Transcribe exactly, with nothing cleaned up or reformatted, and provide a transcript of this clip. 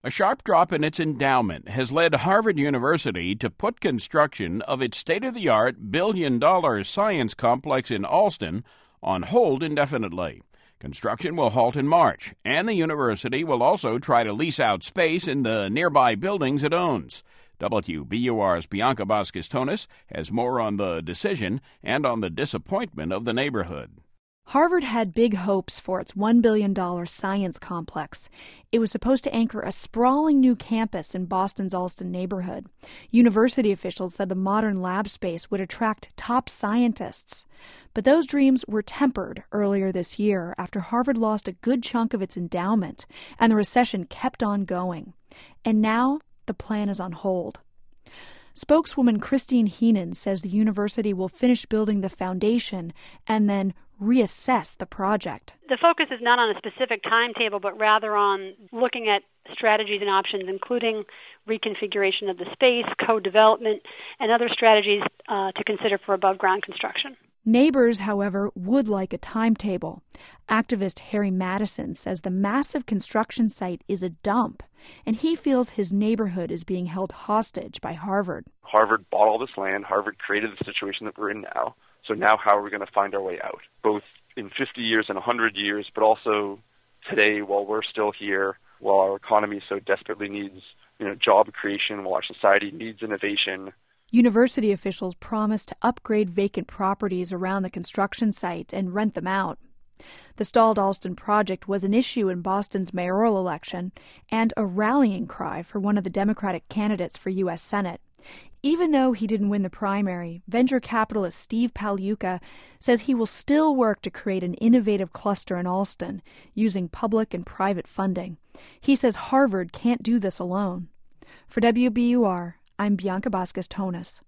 A sharp drop in its endowment has led Harvard University to put construction of its state-of-the-art billion-dollar science complex in Allston on hold indefinitely. Construction will halt in March, and the university will also try to lease out space in the nearby buildings it owns. W B U R's Bianca Vasquez-Tonis has more on the decision and on the disappointment of the neighborhood. Harvard had big hopes for its one billion dollars science complex. It was supposed to anchor a sprawling new campus in Boston's Allston neighborhood. University officials said the modern lab space would attract top scientists. But those dreams were tempered earlier this year after Harvard lost a good chunk of its endowment and the recession kept on going. And now the plan is on hold. Spokeswoman Christine Heenan says the university will finish building the foundation and then reassess the project. The focus is not on a specific timetable, but rather on looking at strategies and options, including reconfiguration of the space, co-development, and other strategies uh, to consider for above-ground construction. Neighbors, however, would like a timetable. Activist Harry Madison says the massive construction site is a dump, and he feels his neighborhood is being held hostage by Harvard. Harvard bought all this land. Harvard created the situation that we're in now. So now how are we going to find our way out, both in fifty years and one hundred years, but also today while we're still here, while our economy so desperately needs, you know, job creation, while our society needs innovation. University officials promised to upgrade vacant properties around the construction site and rent them out. The stalled Allston project was an issue in Boston's mayoral election and a rallying cry for one of the Democratic candidates for U S Senate. Even though he didn't win the primary, venture capitalist Steve Pagliuca says he will still work to create an innovative cluster in Allston using public and private funding. He says Harvard can't do this alone. For W B U R, I'm Bianca Vasquez-Tonis.